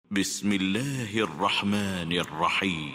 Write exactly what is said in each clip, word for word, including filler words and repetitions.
بسم الله الرحمن الرحيم.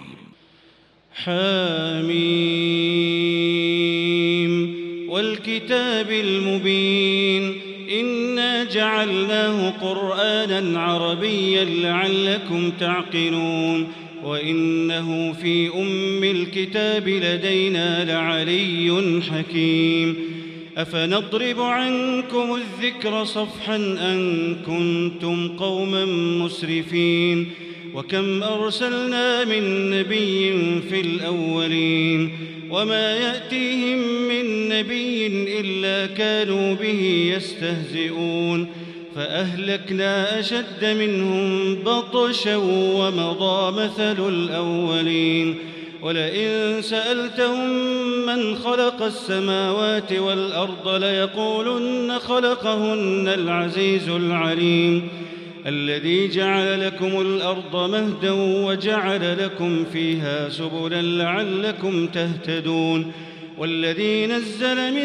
حميم والكتاب المبين إنا جعلناه قرآنا عربيا لعلكم تعقلون وإنه في أم الكتاب لدينا لعلي حكيم أفنضرب عنكم الذكر صفحا أن كنتم قوما مسرفين وكم أرسلنا من نبي في الأولين وما يأتيهم من نبي إلا كانوا به يستهزئون فأهلكنا أشد منهم بطشا ومضى مثل الأولين ولئن سألتهم من خلق السماوات والأرض ليقولن خلقهن العزيز العليم الذي جعل لكم الأرض مهدا وجعل لكم فيها سبلا لعلكم تهتدون والذي نزل من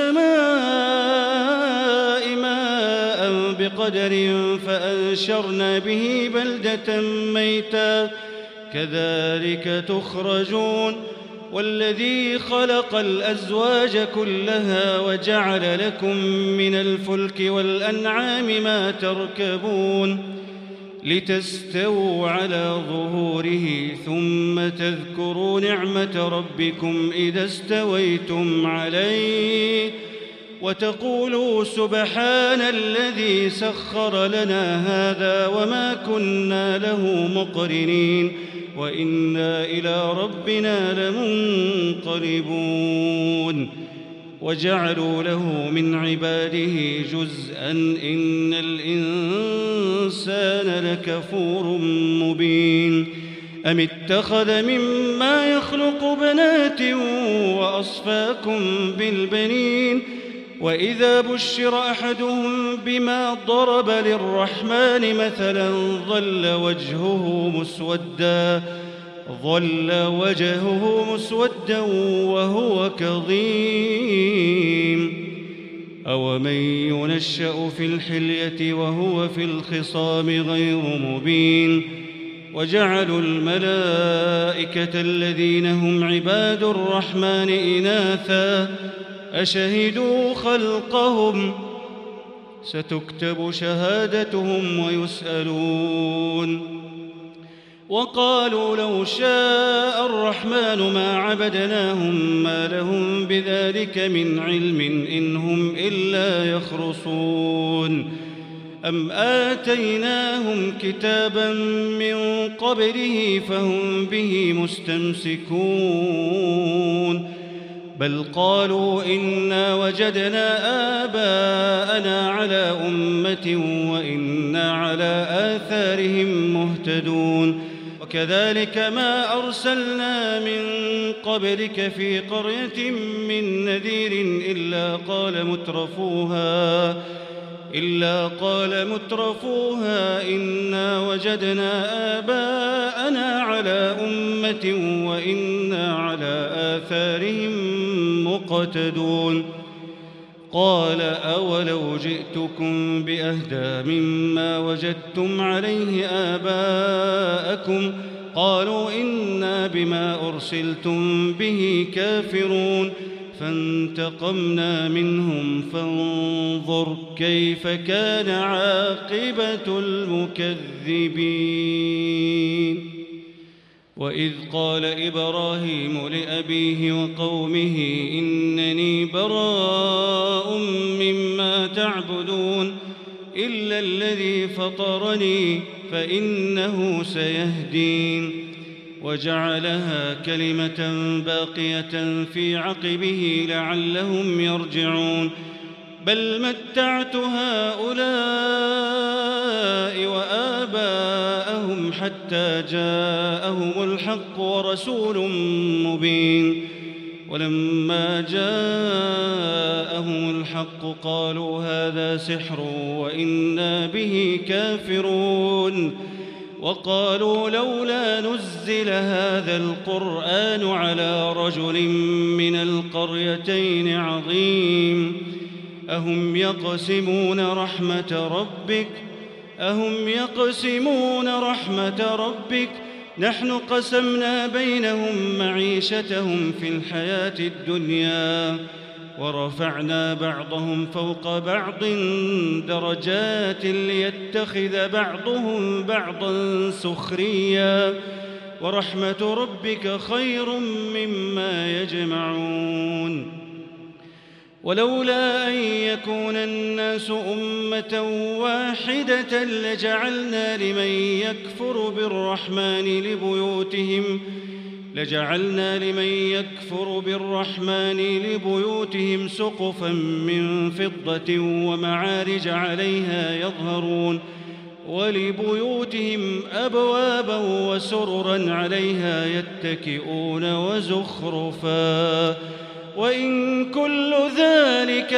السماء ماء بقدر فأنشرنا به بلدة ميتا كذلك تخرجون والذي خلق الأزواج كلها وجعل لكم من الفلك والأنعام ما تركبون لتستووا على ظهوره ثم تذكروا نعمة ربكم إذا استويتم عليه وتقولوا سبحان الذي سخر لنا هذا وما كنا له مقرنين وإنا إلى ربنا لمنقلبون وجعلوا له من عباده جزءا إن الإنسان لكفور مبين أم اتخذ مما يخلق بنات وأصفاكم بالبنين وإذا بشر أحدهم بما ضرب للرحمن مثلا ظل وجهه مسودا ظل وجهه مسودا وهو كظيم أومن ينشأ في الحلية وهو في الخصام غير مبين وجعلوا الملائكة الذين هم عباد الرحمن إناثا أشهدوا خلقهم ستكتب شهادتهم ويسألون وقالوا لو شاء الرحمن ما عبدناهم ما لهم بذلك من علم إن هم إلا يخرصون أم آتيناهم كتابا من قبله فهم به مستمسكون بل قالوا إنا وجدنا آباءنا على أمة وإنا على آثارهم مهتدون وكذلك ما أرسلنا من قبلك في قرية من نذير إلا قال مترفوها إلا قال مترفوها إنا وجدنا آباءنا على أمة وإنا على آثارهم مقتدون قال أولو جئتكم بأهدى مما وجدتم عليه آباءكم قالوا إنا بما أرسلتم به كافرون فانتقمنا منهم فانظر كيف كان عاقبة المكذبين وإذ قال إبراهيم لأبيه وقومه إنني براء مما تعبدون إلا الذي فطرني فإنه سيهدين وجعلها كلمة باقية في عقبه لعلهم يرجعون بل متعت هؤلاء وآباءهم حتى جاءهم الحق ورسول مبين ولما جاءهم الحق قالوا هذا سحر وإنا به كافرون وقالوا لولا نزل هذا القرآن على رجل من القريتين عظيم أهم يقسمون رحمة ربك أهم يقسمون رحمة ربك نحن قسمنا بينهم معيشتهم في الحياة الدنيا ورفعنا بعضهم فوق بعض درجات ليتخذ بعضهم بعضا سخريا ورحمة ربك خير مما يجمعون ولولا أن يكون الناس أمة واحدة لجعلنا لمن يكفر بالرحمن لبيوتهم لجعلنا لمن يكفر بالرحمن لبيوتهم سقفا من فضة ومعارج عليها يظهرون ولبيوتهم أبوابا وسررا عليها يتكئون وزخرفا وإن كل ذلك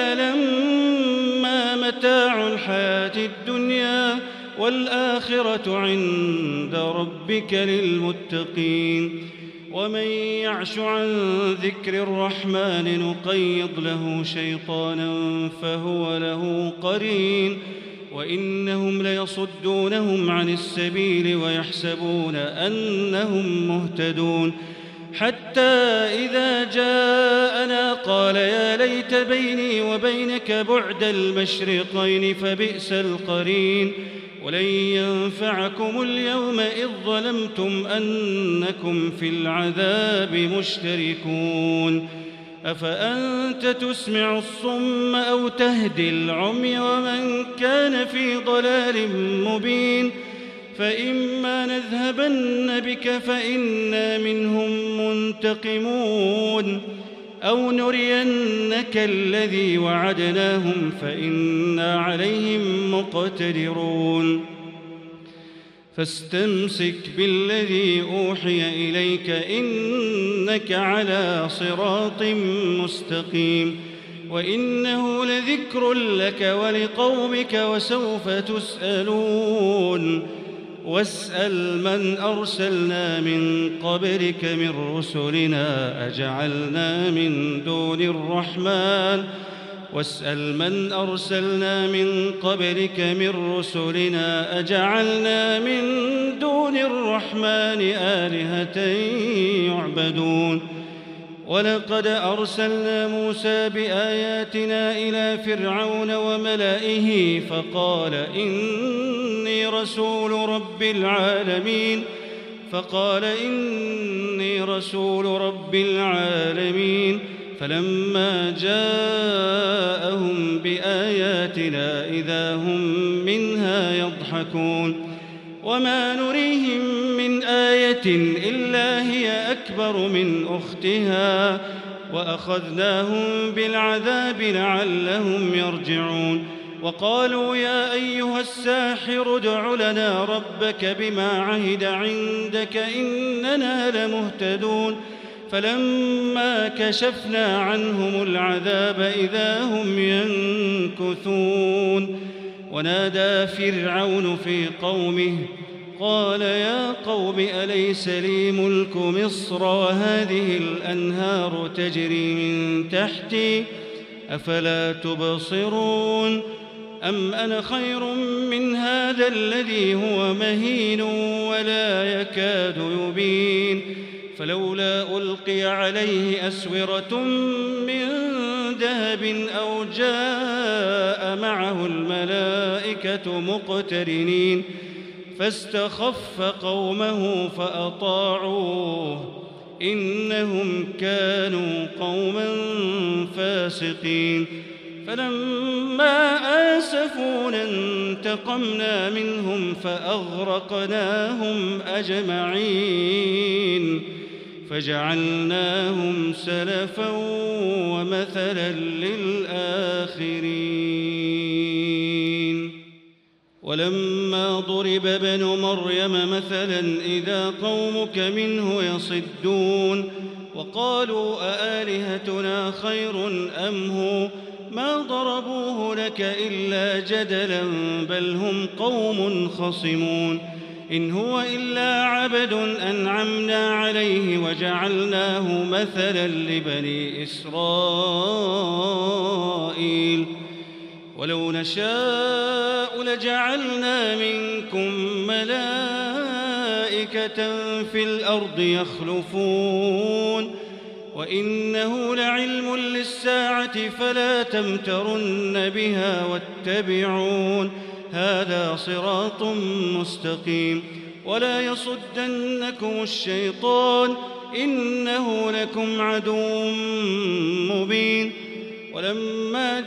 لما متاع الحياة الدنيا والآخرة عند ربك للمتقين ومن يعش عن ذكر الرحمن نقيض له شيطانا فهو له قرين وإنهم ليصدونهم عن السبيل ويحسبون أنهم مهتدون حتى إذا جاءنا قال يا ليت بيني وبينك بعد المشرقين فبئس القرين ولن ينفعكم اليوم إذ ظلمتم أنكم في العذاب مشتركون أفأنت تسمع الصم أو تهدي العمي ومن كان في ضلال مبين فإما نذهبن بك فإنا منهم منتقمون أو نرينك الذي وعدناهم فإنا عليهم مقتدرون فاستمسك بالذي أوحي إليك إنك على صراط مستقيم وإنه لذكر لك ولقومك وسوف تسألون واسأل من أرسلنا من قبلك من رسلنا أجعلنا من دون الرحمن واسأل من أرسلنا من قبلك من رسلنا أجعلنا من دون الرحمن آلهة يعبدون ولقد أرسلنا موسى بآياتنا إلى فرعون وملئه فقال إني رسول رب العالمين فقال إني رسول رب العالمين فلما جاءهم بآياتنا إذا هم منها يضحكون وما نريهم من آية إلا هي أكبر من أختها وأخذناهم بالعذاب لعلهم يرجعون وقالوا يا أيها الساحر ادع لنا ربك بما عهد عندك إننا لمهتدون فلما كشفنا عنهم العذاب إذا هم ينكثون ونادى فرعون في قومه قال يا قوم أليس لي ملك مصر وهذه الأنهار تجري من تحتي أفلا تبصرون أم أنا خير من هذا الذي هو مهين ولا يكاد يبين فلولا ألقي عليه أسورة من ذهب أو جاء معه الملائكة مقترنين فاستخف قومه فأطاعوه إنهم كانوا قوما فاسقين فلما آسفونا انتقمنا منهم فأغرقناهم أجمعين فجعلناهم سلفا ومثلا للآخرين ولما ضرب ابن مريم مثلا إذا قومك منه يصدون وقالوا أآلهتنا خير أم هو ما ضربوه لك إلا جدلا بل هم قوم خصمون إن هو إلا عبد أنعمنا عليه وجعلناه مثلا لبني إسرائيل ولو نشاء لجعلنا منكم ملائكة في الأرض يخلفون وإنه لعلم للساعة فلا تمترن بها واتبعون هذا صراط مستقيم ولا يصدنكم الشيطان إنه لكم عدو مبين. ولما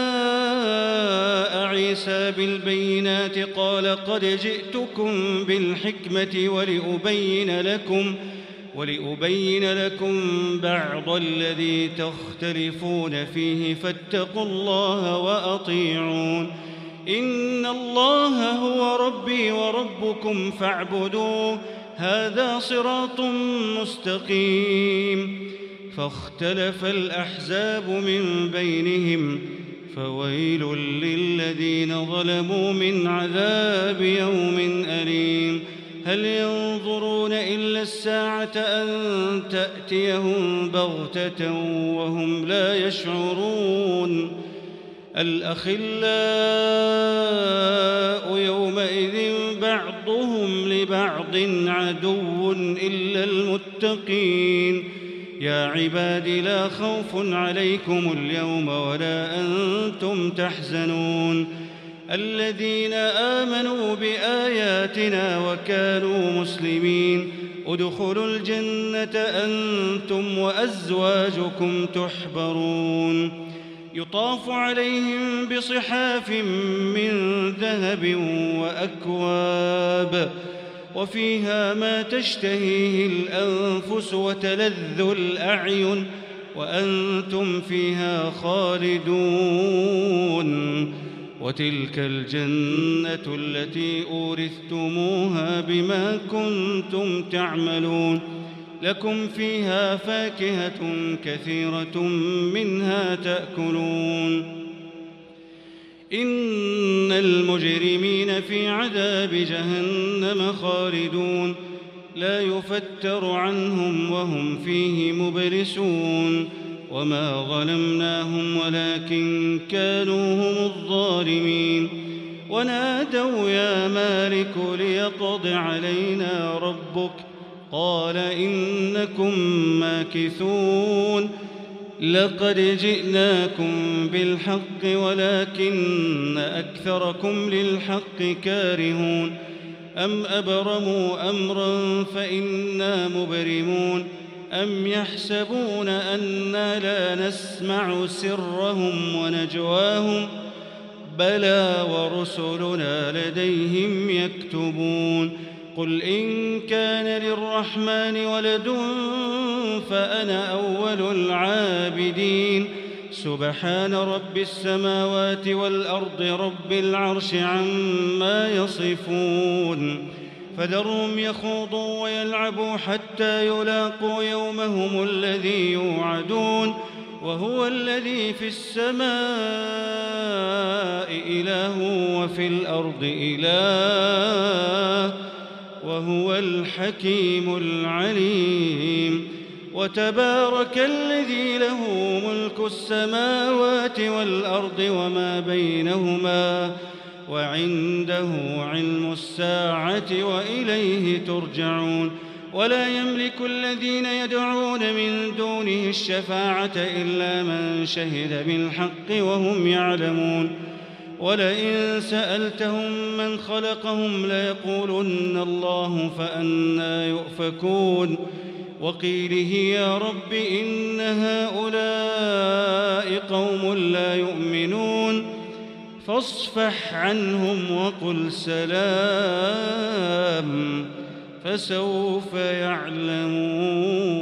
جاء عيسى بالبينات قال قد جئتكم بالحكمة ولأبين لكم ولأبين لكم بعض الذي تختلفون فيه فاتقوا الله وأطيعون إن الله هو ربي وربكم فاعبدوه هذا صراط مستقيم. فاختلف الأحزاب من بينهم فويل للذين ظلموا من عذاب يوم أليم. هل ينظرون إلا الساعة أن تأتيهم بغتة وهم لا يشعرون الأخلاء يومئذ بعضهم لبعض عدو إلا المتقين. يا عباد لا خوف عليكم اليوم ولا أنتم تحزنون الذين آمنوا بآياتنا وكانوا مسلمين ادخلوا الجنة أنتم وأزواجكم تحبرون يطاف عليهم بصحاف من ذهب وأكواب وفيها ما تشتهيه الأنفس وتلذ الأعين وأنتم فيها خالدون وتلك الجنة التي أورثتموها بما كنتم تعملون لكم فيها فاكهة كثيرة منها تأكلون إن المجرمين في عذاب جهنم خالدون لا يفتر عنهم وهم فيه مبلسون وما ظلمناهم ولكن كانوا هم الظالمين. ونادوا يا مالك ليقض علينا ربك قال إنكم ماكثون لقد جئناكم بالحق ولكن أكثركم للحق كارهون أم أبرموا أمرا فإنا مبرمون أم يحسبون أنا لا نسمع سرهم ونجواهم بلى ورسلنا لديهم يكتبون قل إن كان للرحمن ولد فأنا أول العابدين سبحان رب السماوات والأرض رب العرش عما يصفون فذرهم يخوضوا ويلعبوا حتى يلاقوا يومهم الذي يوعدون وهو الذي في السماء إله وفي الأرض إله وهو الحكيم العليم. وتبارك الذي له ملك السماوات والأرض وما بينهما وعنده علم الساعة وإليه ترجعون. ولا يملك الذين يدعون من دونه الشفاعة إلا من شهد بالحق وهم يعلمون. ولئن سألتهم من خلقهم ليقولن الله فأنى يؤفكون. وقيله يا رب إن هؤلاء قوم لا يؤمنون فاصفح عنهم وقل سلام فسوف يعلمون.